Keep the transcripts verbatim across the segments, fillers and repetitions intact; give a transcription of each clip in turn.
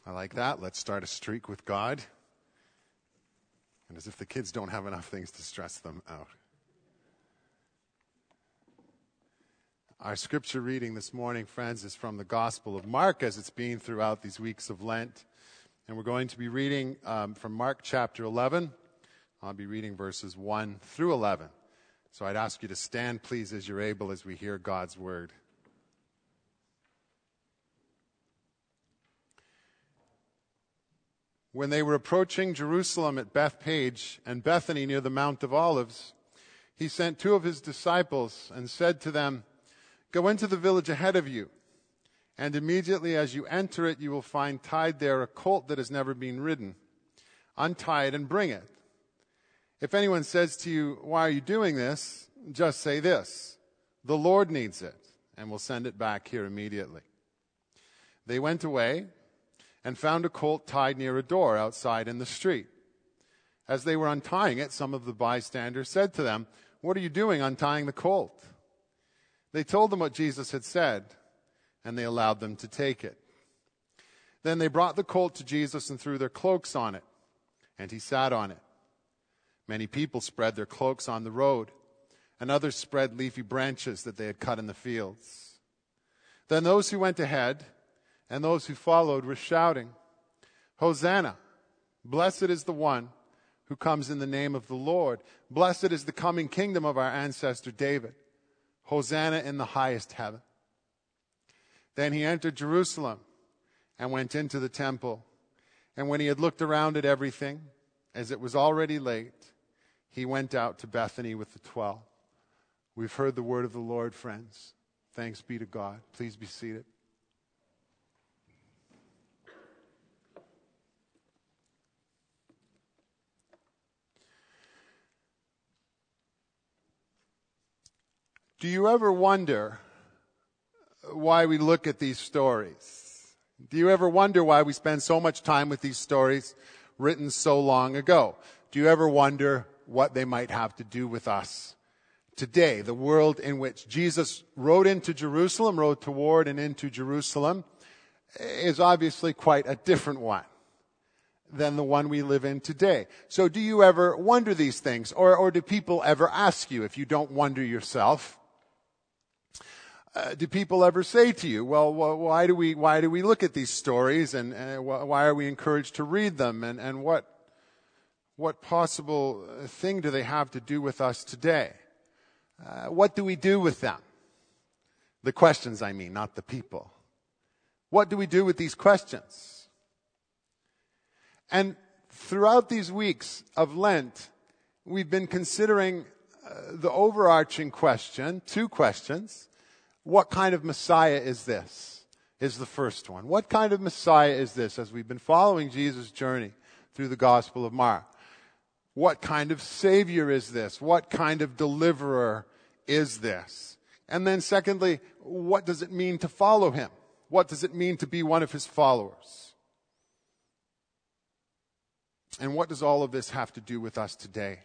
I like that. Let's start a streak with God. And as if the kids don't have enough things to stress them out. Our scripture reading this morning, friends, is from the Gospel of Mark, as it's been throughout these weeks of Lent. And we're going to be reading um, from Mark chapter eleven. I'll be reading verses one through eleven. So I'd ask you to stand, please, as you're able, as we hear God's word. When they were approaching Jerusalem at Bethphage and Bethany near the Mount of Olives, he sent two of his disciples and said to them, "Go into the village ahead of you, and immediately as you enter it, you will find tied there a colt that has never been ridden. Untie it and bring it. If anyone says to you, 'Why are you doing this?' just say this, 'The Lord needs it,' and we'll send it back here immediately." They went away and found a colt tied near a door outside in the street. As they were untying it, some of the bystanders said to them, "What are you doing untying the colt?" They told them what Jesus had said, and they allowed them to take it. Then they brought the colt to Jesus and threw their cloaks on it, and he sat on it. Many people spread their cloaks on the road, and others spread leafy branches that they had cut in the fields. Then those who went ahead and those who followed were shouting, "Hosanna! Blessed is the one who comes in the name of the Lord. Blessed is the coming kingdom of our ancestor David. Hosanna in the highest heaven." Then he entered Jerusalem and went into the temple. And when he had looked around at everything, as it was already late, he went out to Bethany with the twelve. We've heard the word of the Lord, friends. Thanks be to God. Please be seated. Do you ever wonder why we look at these stories? Do you ever wonder why we spend so much time with these stories written so long ago? Do you ever wonder what they might have to do with us today? The world in which Jesus rode into Jerusalem, rode toward and into Jerusalem, is obviously quite a different one than the one we live in today. So do you ever wonder these things? Or, or do people ever ask you, if you don't wonder yourself, Uh, do people ever say to you, well, wh- why do we why do we look at these stories, and, and wh- why are we encouraged to read them, and, and what what possible thing do they have to do with us today? Uh, what do we do with them? The questions, I mean, not the people. What do we do with these questions? And throughout these weeks of Lent, we've been considering uh, the overarching question, two questions. What kind of Messiah is this? Is the first one. What kind of Messiah is this, as we've been following Jesus' journey through the Gospel of Mark? What kind of Savior is this? What kind of deliverer is this? And then secondly, what does it mean to follow him? What does it mean to be one of his followers? And what does all of this have to do with us today?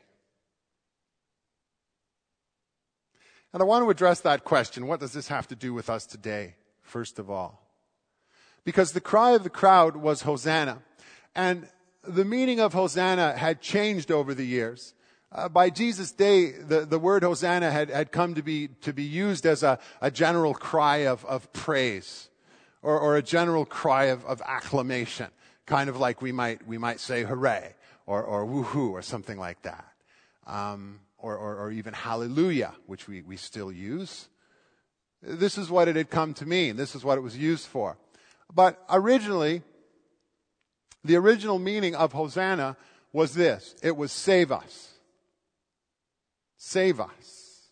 And I want to address that question. What does this have to do with us today, first of all? Because the cry of the crowd was Hosanna. And the meaning of Hosanna had changed over the years. Uh, by Jesus' day, the, the word Hosanna had, had come to be, to be used as a, a general cry of, of praise, or, or a general cry of, of acclamation. Kind of like we might, we might say hooray, or, or woohoo, or something like that. Um, Or, or, or even hallelujah, which we, we still use. This is what it had come to mean. This is what it was used for. But originally, the original meaning of Hosanna was this. It was save us. Save us.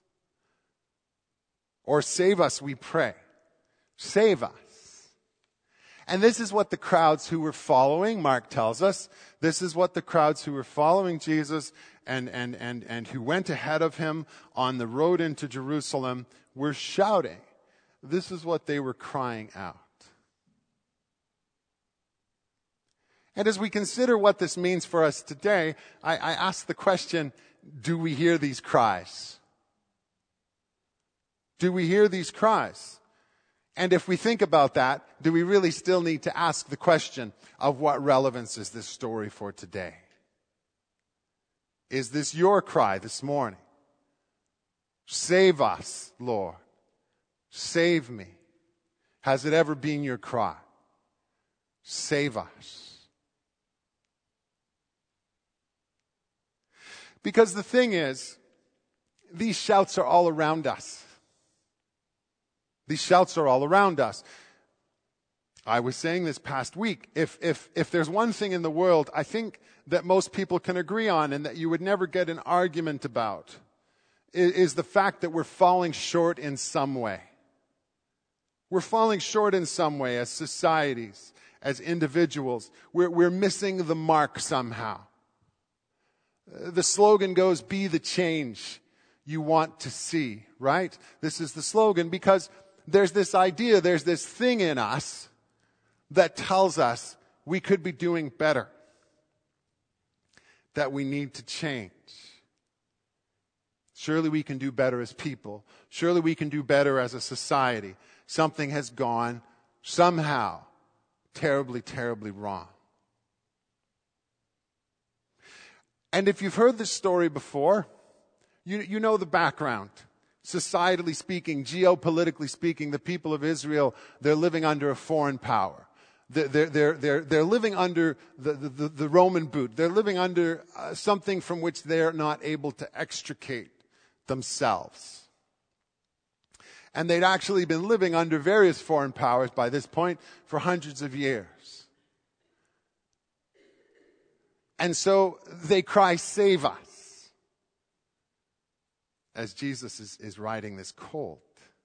Or save us, we pray. Save us. And this is what the crowds who were following, Mark tells us, this is what the crowds who were following Jesus and, and, and, and who went ahead of him on the road into Jerusalem were shouting. This is what they were crying out. And as we consider what this means for us today, I, I ask the question, do we hear these cries? Do we hear these cries? And if we think about that, do we really still need to ask the question of what relevance is this story for today? Is this your cry this morning? Save us, Lord. Save me. Has it ever been your cry? Save us. Because the thing is, these shouts are all around us. These shouts are all around us. I was saying this past week, if, if, if there's one thing in the world I think that most people can agree on and that you would never get an argument about, is, is the fact that we're falling short in some way. We're falling short in some way as societies, as individuals. We're, we're missing the mark somehow. The slogan goes, be the change you want to see, right? This is the slogan because there's this idea, there's this thing in us that tells us we could be doing better, that we need to change. Surely we can do better as people. Surely we can do better as a society. Something has gone somehow terribly, terribly wrong. And if you've heard this story before, you, you know the background. Societally speaking, geopolitically speaking, the people of Israel, they're living under a foreign power. They're, they're, they're, they're living under the, the, the Roman boot. They're living under uh, something from which they're not able to extricate themselves. And they'd actually been living under various foreign powers by this point for hundreds of years. And so they cry, save us, as Jesus is, is riding this colt.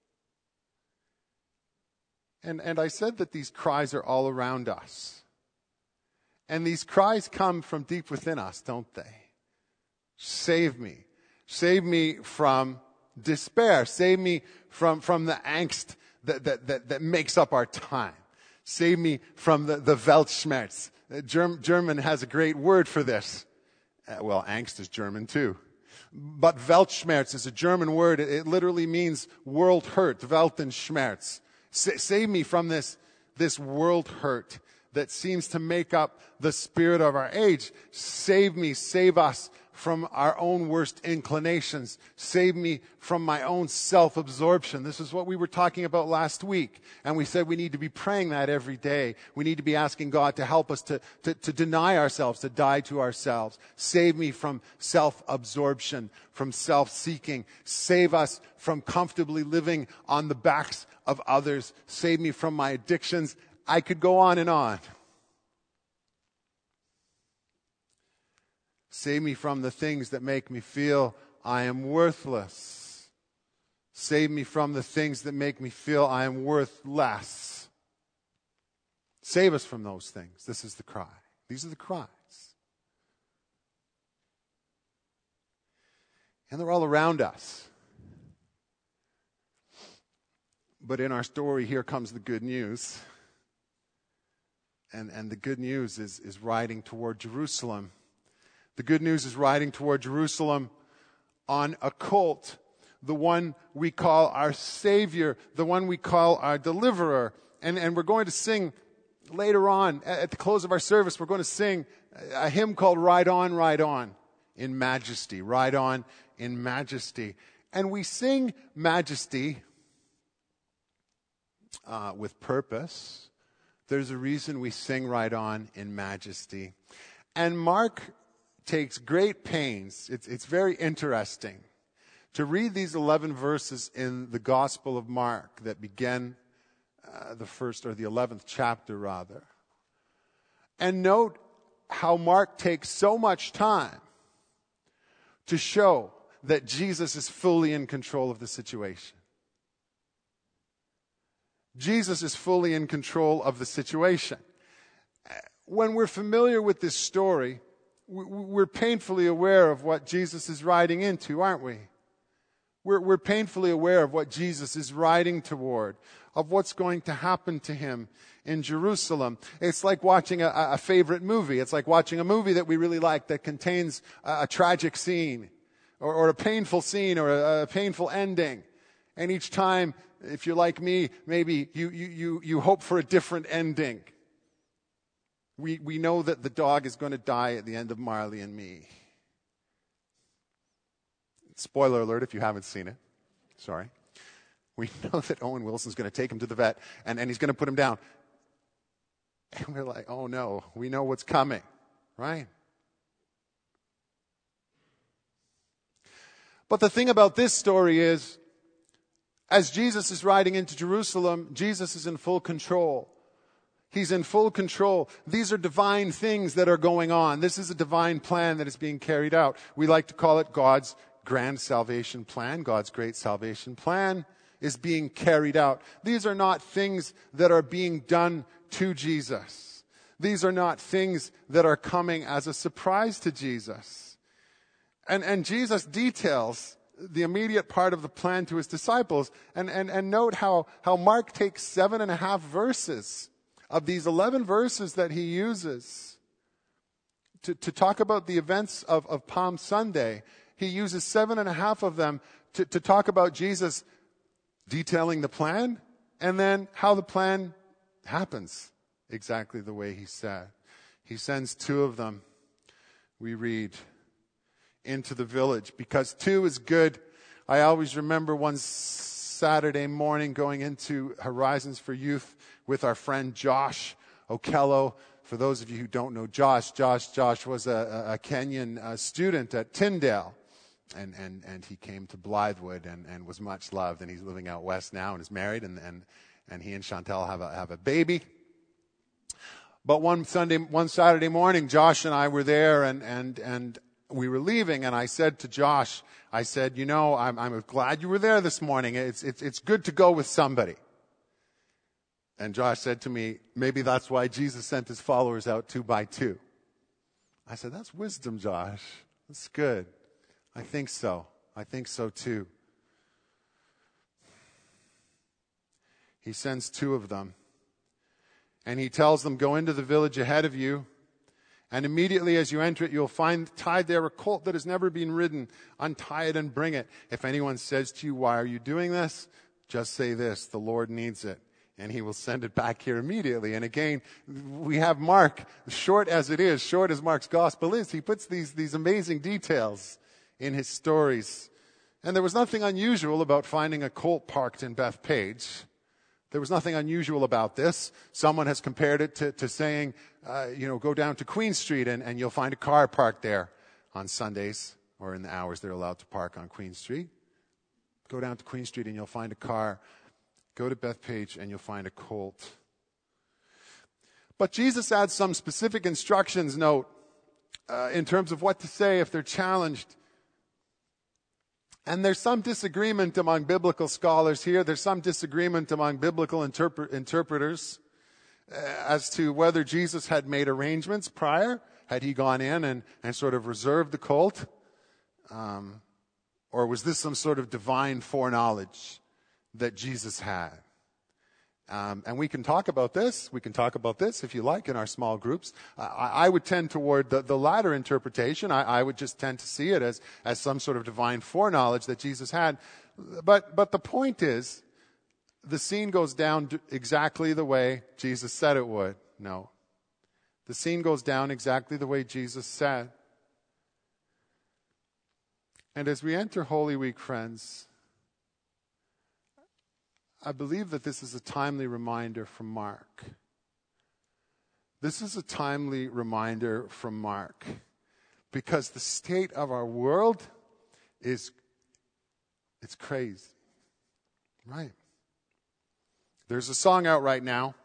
And, and I said that these cries are all around us. And these cries come from deep within us, don't they? Save me. Save me from despair. Save me from, from the angst that, that, that, that makes up our time. Save me from the, the Weltschmerz. Germ, German has a great word for this. Uh, well, angst is German too. But Weltschmerz is a German word. It, it literally means world hurt. Weltenschmerz. S- save me from this, this world hurt that seems to make up the spirit of our age. Save me, save us from our own worst inclinations. Save me from my own self-absorption. This is what we were talking about last week. And we said we need to be praying that every day. We need to be asking God to help us to, to, to deny ourselves, to die to ourselves. Save me from self-absorption, from self-seeking. Save us from comfortably living on the backs of others. Save me from my addictions. I could go on and on. Save me from the things that make me feel I am worthless. Save me from the things that make me feel I am worth less. Save us from those things. This is the cry. These are the cries. And they're all around us. But in our story, here comes the good news. And, and the good news is, is riding toward Jerusalem. The good news is riding toward Jerusalem on a colt, the one we call our Savior, the one we call our Deliverer. And, and we're going to sing later on, at the close of our service, we're going to sing a hymn called Ride On, Ride On in Majesty. Ride On in Majesty. And we sing Majesty uh, with purpose. There's a reason we sing Ride On in Majesty. And Mark takes great pains. It's, it's very interesting to read these eleven verses in the Gospel of Mark that begin uh, the first or the eleventh chapter rather. And note how Mark takes so much time to show that Jesus is fully in control of the situation. Jesus is fully in control of the situation. When we're familiar with this story, we're painfully aware of what Jesus is riding into, aren't we? We're, we're painfully aware of what Jesus is riding toward, of what's going to happen to him in Jerusalem. It's like watching a, a favorite movie. It's like watching a movie that we really like that contains a, a tragic scene or, or a painful scene or a, a painful ending. And each time, if you're like me, maybe you, you, you, you hope for a different ending. We, we know that the dog is going to die at the end of Marley and Me. Spoiler alert if you haven't seen it. Sorry. We know that Owen Wilson's going to take him to the vet, and, and he's going to put him down. And we're like, oh no, we know what's coming, right? But the thing about this story is, as Jesus is riding into Jerusalem, Jesus is in full control. He's in full control. These are divine things that are going on. This is a divine plan that is being carried out. We like to call it God's grand salvation plan. God's great salvation plan is being carried out. These are not things that are being done to Jesus. These are not things that are coming as a surprise to Jesus. And, and Jesus details the immediate part of the plan to his disciples. And, and, and note how, how Mark takes seven and a half verses of these eleven verses that he uses to, to talk about the events of, of Palm Sunday. He uses seven and a half of them to, to talk about Jesus detailing the plan and then how the plan happens exactly the way he said. He sends two of them, we read, into the village because two is good. I always remember one Saturday morning going into Horizons for Youth with our friend Josh Okello. For those of you who don't know Josh, Josh, Josh was a, a Kenyan uh, student at Tyndale. And, and, and he came to Blythewood and, and was much loved. And he's living out west now and is married. And, and, and he and Chantel have a, have a baby. But one Sunday, one Saturday morning, Josh and I were there and, and, and we were leaving. And I said to Josh, I said, you know, I'm, I'm glad you were there this morning. It's, it's, it's good to go with somebody. And Josh said to me, maybe that's why Jesus sent his followers out two by two. I said, that's wisdom, Josh. That's good. I think so. I think so too. He sends two of them. And he tells them, go into the village ahead of you. And immediately as you enter it, you'll find tied there a colt that has never been ridden. Untie it and bring it. If anyone says to you, why are you doing this? Just say this, the Lord needs it. And he will send it back here immediately. And again, we have Mark, short as it is, short as Mark's gospel is, he puts these, these amazing details in his stories. And there was nothing unusual about finding a colt parked in Bethpage. There was nothing unusual about this. Someone has compared it to, to saying, uh, you know, go down to Queen Street and, and you'll find a car parked there on Sundays or in the hours they're allowed to park on Queen Street. Go down to Queen Street and you'll find a car. Go to Bethpage and you'll find a colt. But Jesus adds some specific instructions, note, uh, in terms of what to say if they're challenged. And there's some disagreement among biblical scholars here. There's some disagreement among biblical interpre- interpreters uh, as to whether Jesus had made arrangements prior. Had he gone in and, and sort of reserved the colt? Um, or was this some sort of divine foreknowledge that Jesus had? Um, and we can talk about this. We can talk about this if you like in our small groups. Uh, I, I would tend toward the, the latter interpretation. I, I would just tend to see it as, as some sort of divine foreknowledge that Jesus had. But, but the point is, the scene goes down exactly the way Jesus said it would. No. The scene goes down exactly the way Jesus said. And as we enter Holy Week, friends, I believe that this is a timely reminder from Mark. This is a timely reminder from Mark because the state of our world is, it's crazy, right? There's a song out right now.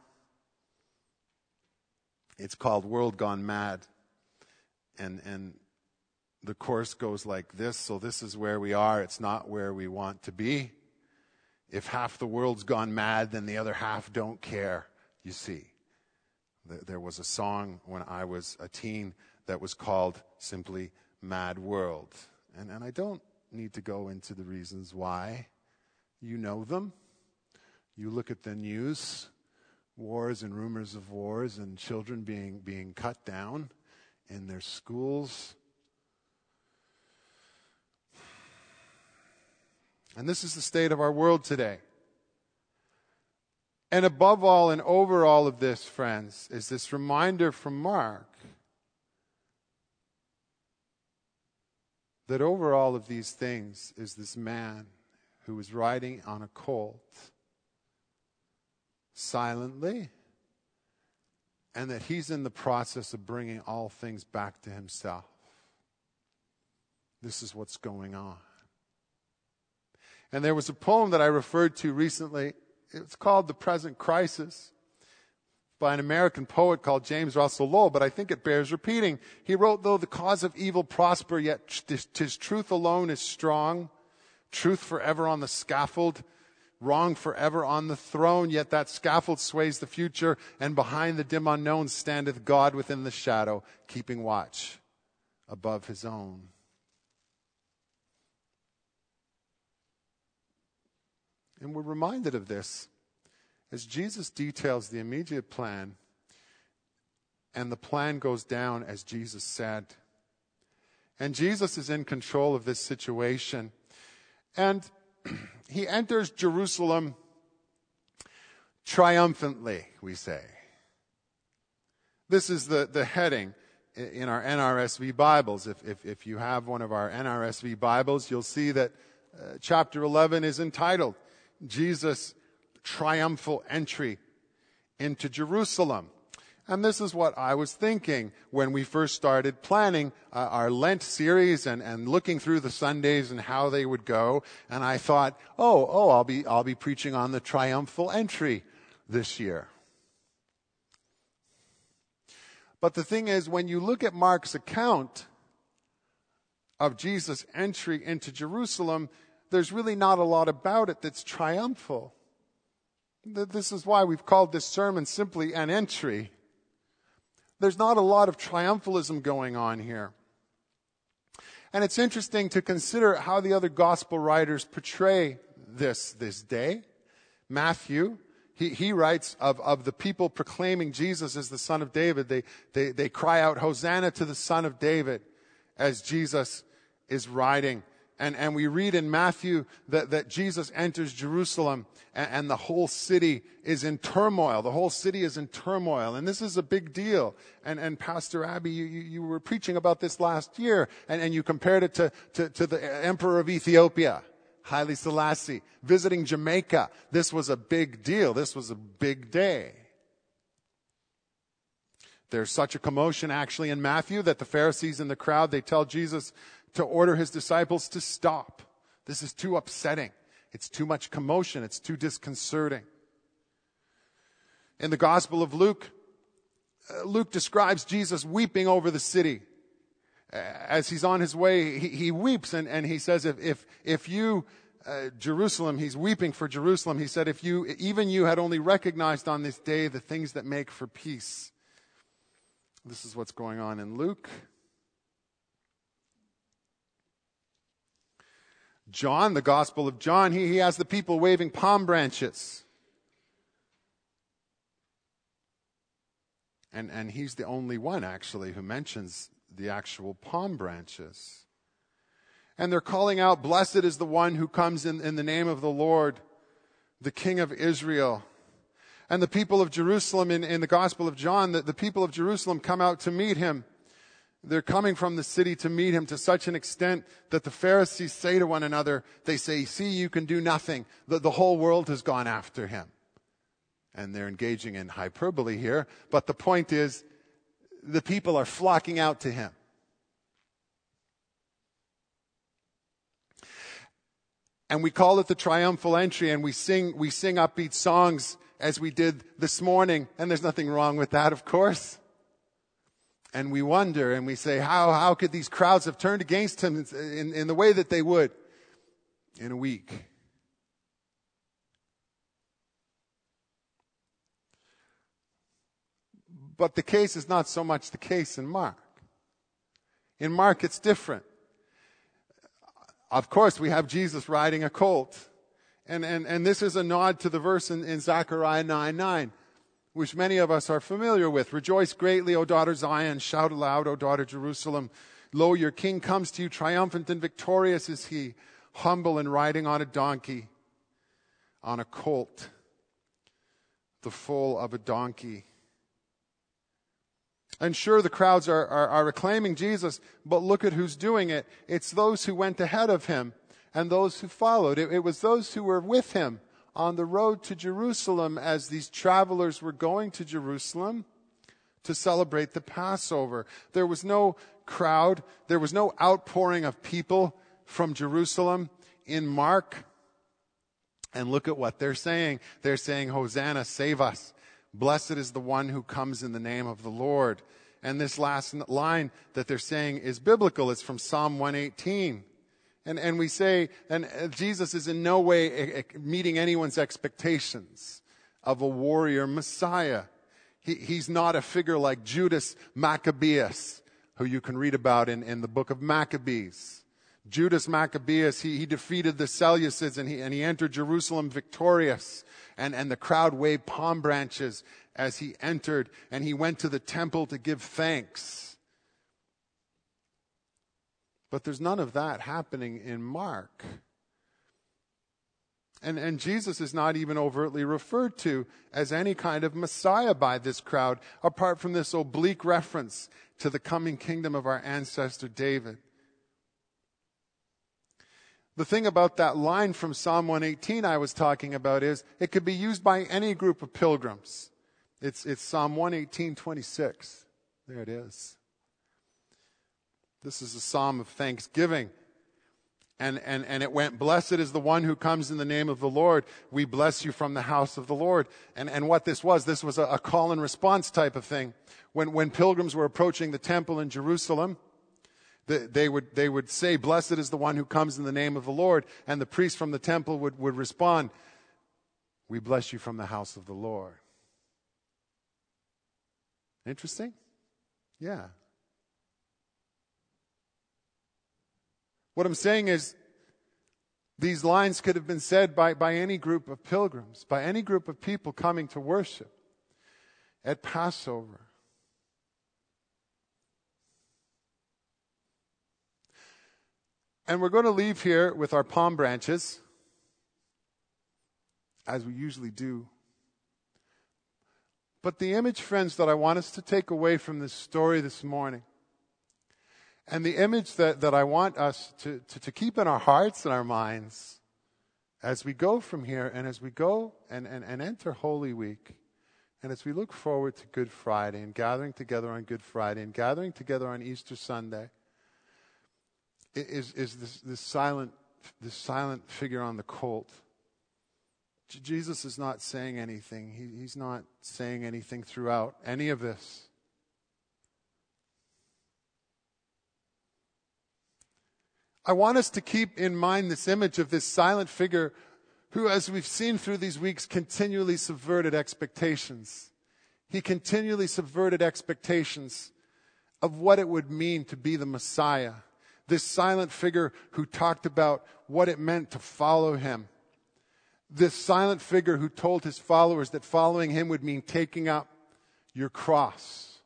It's called World Gone Mad. And, and the chorus goes like this. So this is where we are. It's not where we want to be. If half the world's gone mad, then the other half don't care, you see. There was a song when I was a teen that was called simply Mad World. And, and I don't need to go into the reasons why. You know them. You look at the news, wars and rumors of wars and children being, being cut down in their schools. And this is the state of our world today. And above all and over all of this, friends, is this reminder from Mark that over all of these things is this man who is riding on a colt silently, and that he's in the process of bringing all things back to himself. This is what's going on. And there was a poem that I referred to recently. It's called The Present Crisis, by an American poet called James Russell Lowell, but I think it bears repeating. He wrote, though the cause of evil prosper, yet 'tis truth alone is strong, truth forever on the scaffold, wrong forever on the throne, yet that scaffold sways the future, and behind the dim unknown standeth God within the shadow, keeping watch above his own. And we're reminded of this as Jesus details the immediate plan, and the plan goes down as Jesus said. And Jesus is in control of this situation. And he enters Jerusalem triumphantly, we say. This is the, the heading in our N R S V Bibles. If, if, if you have one of our N R S V Bibles, you'll see that uh, chapter eleven is entitled, Jesus' Triumphal Entry into Jerusalem. And this is what I was thinking when we first started planning uh, our Lent series and, and looking through the Sundays and how they would go. And I thought, oh, oh, I'll be, I'll be preaching on the triumphal entry this year. But the thing is, when you look at Mark's account of Jesus' entry into Jerusalem, there's really not a lot about it that's triumphal. This is why we've called this sermon simply an entry. There's not a lot of triumphalism going on here. And it's interesting to consider how the other gospel writers portray this this day. Matthew, he, he writes of, of the people proclaiming Jesus as the Son of David. They, they, they cry out, Hosanna to the Son of David, as Jesus is riding. And, and we read in Matthew that, that Jesus enters Jerusalem and, and the whole city is in turmoil. The whole city is in turmoil. And this is a big deal. And, and Pastor Abby, you, you, you were preaching about this last year, and, and you compared it to, to, to the Emperor of Ethiopia, Haile Selassie, visiting Jamaica. This was a big deal. This was a big day. There's such a commotion actually in Matthew that the Pharisees in the crowd, they tell Jesus to order his disciples to stop. This is too upsetting. It's too much commotion. It's too disconcerting. In the Gospel of Luke, uh, Luke describes Jesus weeping over the city. As he's on his way, he, he weeps and, and he says, if, if, if you, uh, Jerusalem, he's weeping for Jerusalem. He said, if you, even you had only recognized on this day the things that make for peace. This is what's going on in Luke. John, the Gospel of John, he, he has the people waving palm branches. And, and he's the only one, actually, who mentions the actual palm branches. And they're calling out, blessed is the one who comes in, in the name of the Lord, the King of Israel. And the people of Jerusalem, in, in the Gospel of John, the, the people of Jerusalem come out to meet him. They're coming from the city to meet him to such an extent that the Pharisees say to one another, they say, see, you can do nothing. The, the whole world has gone after him. And they're engaging in hyperbole here. But the point is, the people are flocking out to him. And we call it the triumphal entry, and we sing, we sing upbeat songs as we did this morning. And there's nothing wrong with that, of course. And we wonder and we say, how, how could these crowds have turned against him in, in the way that they would in a week? But the case is not so much the case in Mark. In Mark, it's different. Of course, we have Jesus riding a colt. And, and, and this is a nod to the verse in, in Zechariah nine nine. Which many of us are familiar with. Rejoice greatly, O daughter Zion. Shout aloud, O daughter Jerusalem. Lo, your king comes to you, triumphant and victorious is he, humble and riding on a donkey, on a colt, the foal of a donkey. And sure, the crowds are, are, are acclaiming Jesus, but look at who's doing it. It's those who went ahead of him and those who followed. It, it was those who were with him on the road to Jerusalem as these travelers were going to Jerusalem to celebrate the Passover. There was no crowd. There was no outpouring of people from Jerusalem in Mark. And look at what they're saying. They're saying, Hosanna, save us. Blessed is the one who comes in the name of the Lord. And this last line that they're saying is biblical. It's from Psalm one eighteen. And, and we say, and Jesus is in no way meeting anyone's expectations of a warrior Messiah. He, he's not a figure like Judas Maccabeus, who you can read about in, in the book of Maccabees. Judas Maccabeus, he, he defeated the Seleucids and he, and he entered Jerusalem victorious. And, and the crowd waved palm branches as he entered, and he went to the temple to give thanks. But there's none of that happening in Mark. And, and Jesus is not even overtly referred to as any kind of Messiah by this crowd, apart from this oblique reference to the coming kingdom of our ancestor David. The thing about that line from Psalm one eighteen I was talking about is it could be used by any group of pilgrims. It's, it's Psalm one eighteen, twenty-six. There it is. This is a psalm of thanksgiving. And, and, and it went, blessed is the one who comes in the name of the Lord. We bless you from the house of the Lord. And, and what this was, this was a, a call and response type of thing. When, when pilgrims were approaching the temple in Jerusalem, they would, they would say, blessed is the one who comes in the name of the Lord. And the priest from the temple would, would respond, we bless you from the house of the Lord. Interesting? Yeah. What I'm saying is, these lines could have been said by, by any group of pilgrims, by any group of people coming to worship at Passover. And we're going to leave here with our palm branches, as we usually do. But the image, friends, that I want us to take away from this story this morning, and the image that, that I want us to, to, to keep in our hearts and our minds as we go from here and as we go and, and, and enter Holy Week, and as we look forward to Good Friday and gathering together on Good Friday and gathering together on Easter Sunday, is, is this, this silent, this silent figure on the colt. J- Jesus is not saying anything. He, he's not saying anything throughout any of this. I want us to keep in mind this image of this silent figure who, as we've seen through these weeks, continually subverted expectations. He continually subverted expectations of what it would mean to be the Messiah. This silent figure who talked about what it meant to follow him. This silent figure who told his followers that following him would mean taking up your cross.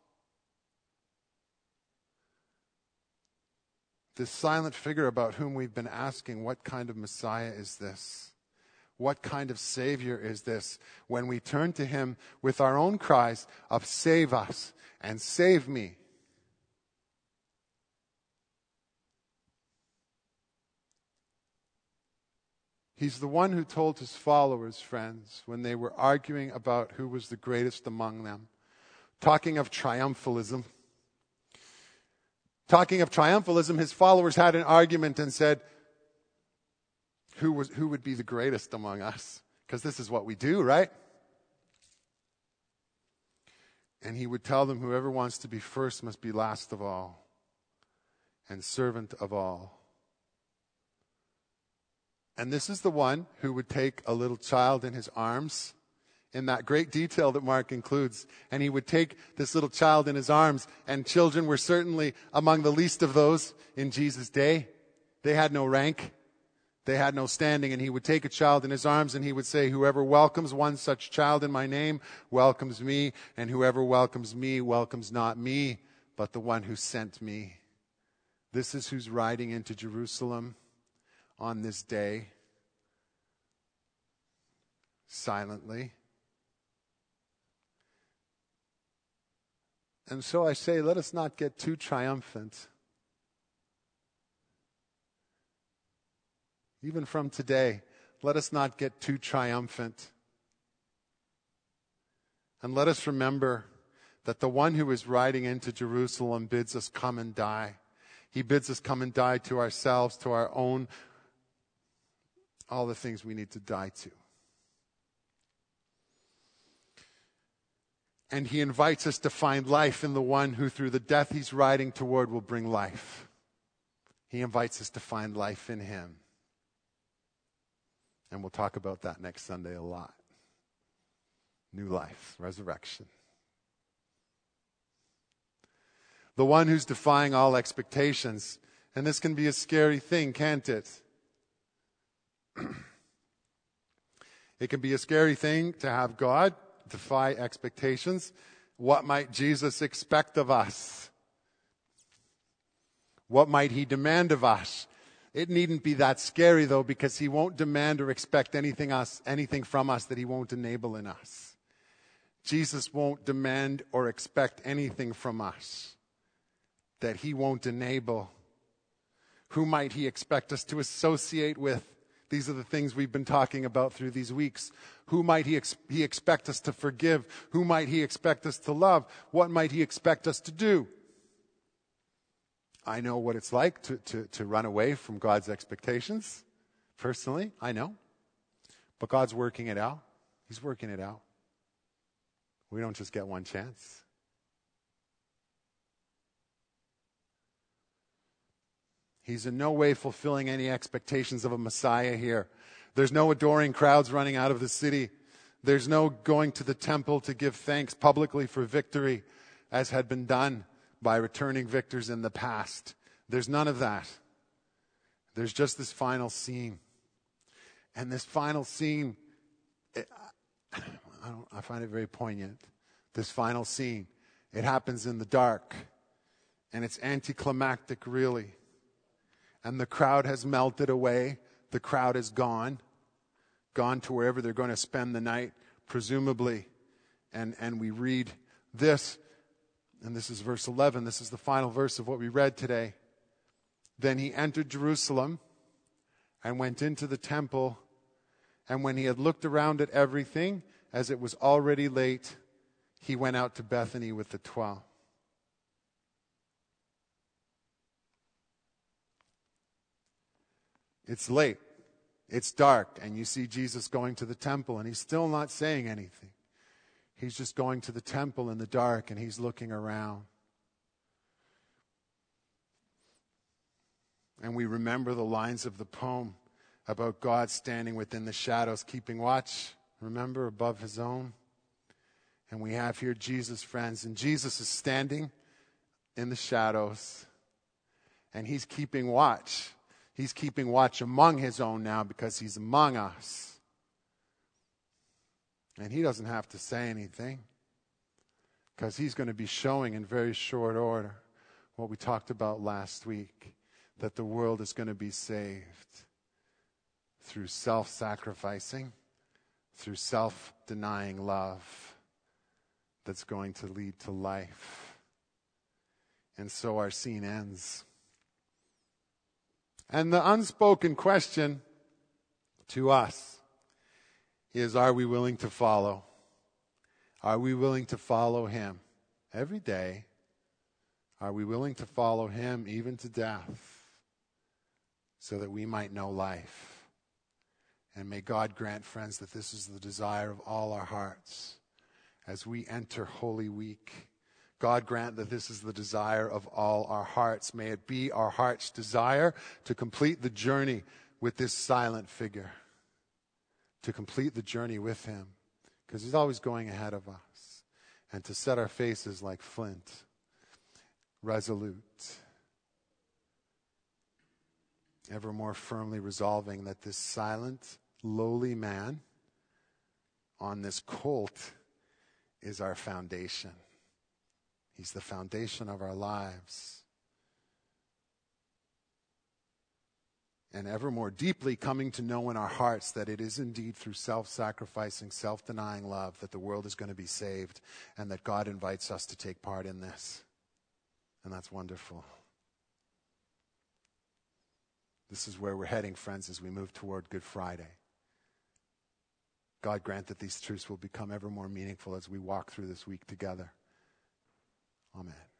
This silent figure about whom we've been asking, what kind of Messiah is this? What kind of Savior is this? When we turn to him with our own cries of save us and save me. He's the one who told his followers, friends, when they were arguing about who was the greatest among them, talking of triumphalism. Talking of triumphalism, his followers had an argument and said, who was who would be the greatest among us? Because this is what we do, right? And he would tell them, whoever wants to be first must be last of all and servant of all. And this is the one who would take a little child in his arms, in that great detail that Mark includes. And he would take this little child in his arms, and children were certainly among the least of those in Jesus' day. They had no rank. They had no standing. And he would take a child in his arms and he would say, whoever welcomes one such child in my name welcomes me, and whoever welcomes me welcomes not me, but the one who sent me. This is who's riding into Jerusalem on this day silently. And so I say, let us not get too triumphant. Even from today, let us not get too triumphant. And let us remember that the one who is riding into Jerusalem bids us come and die. He bids us come and die to ourselves, to our own, all the things we need to die to. And he invites us to find life in the one who, through the death he's riding toward, will bring life. He invites us to find life in him. And we'll talk about that next Sunday a lot. New life, resurrection. The one who's defying all expectations. And this can be a scary thing, can't it? It can be a scary thing to have God defy expectations. What might Jesus expect of us? What might he demand of us? It needn't be that scary, though, because he won't demand or expect anything us, anything from us that he won't enable in us. Jesus won't demand or expect anything from us that he won't enable. Who might he expect us to associate with? These are the things we've been talking about through these weeks. Who might he, ex- he expect us to forgive? Who might he expect us to love? What might he expect us to do? I know what it's like to, to, to run away from God's expectations. Personally, I know. But God's working it out. He's working it out. We don't just get one chance. He's in no way fulfilling any expectations of a Messiah here. There's no adoring crowds running out of the city. There's no going to the temple to give thanks publicly for victory, as had been done by returning victors in the past. There's none of that. There's just this final scene. And this final scene, it, I, don't, I find it very poignant. This final scene, it happens in the dark. And it's anticlimactic, really. And the crowd has melted away. The crowd is gone. Gone to wherever they're going to spend the night, presumably. And, and we read this, and this is verse eleven. This is the final verse of what we read today. Then he entered Jerusalem and went into the temple. And when he had looked around at everything, as it was already late, he went out to Bethany with the twelve. It's late. It's dark. And you see Jesus going to the temple, and he's still not saying anything. He's just going to the temple in the dark, and he's looking around. And we remember the lines of the poem about God standing within the shadows, keeping watch, remember, above his own. And we have here Jesus, friends, and Jesus is standing in the shadows, and he's keeping watch. He's keeping watch among his own now because he's among us. And he doesn't have to say anything because he's going to be showing in very short order what we talked about last week, that the world is going to be saved through self-sacrificing, through self-denying love that's going to lead to life. And so our scene ends. And the unspoken question to us is, are we willing to follow? Are we willing to follow him every day? Are we willing to follow him even to death so that we might know life? And may God grant, friends, that this is the desire of all our hearts as we enter Holy Week. God grant that this is the desire of all our hearts. May it be our heart's desire to complete the journey with this silent figure. To complete the journey with him. Because he's always going ahead of us. And to set our faces like flint. Resolute. Ever more firmly resolving that this silent, lowly man on this colt is our foundation. He's the foundation of our lives. and ever more deeply coming to know in our hearts that it is indeed through self-sacrificing, self-denying love that the world is going to be saved, and that God invites us to take part in this. And that's wonderful. This is where we're heading, friends, as we move toward Good Friday. God grant that these truths will become ever more meaningful as we walk through this week together. Amen.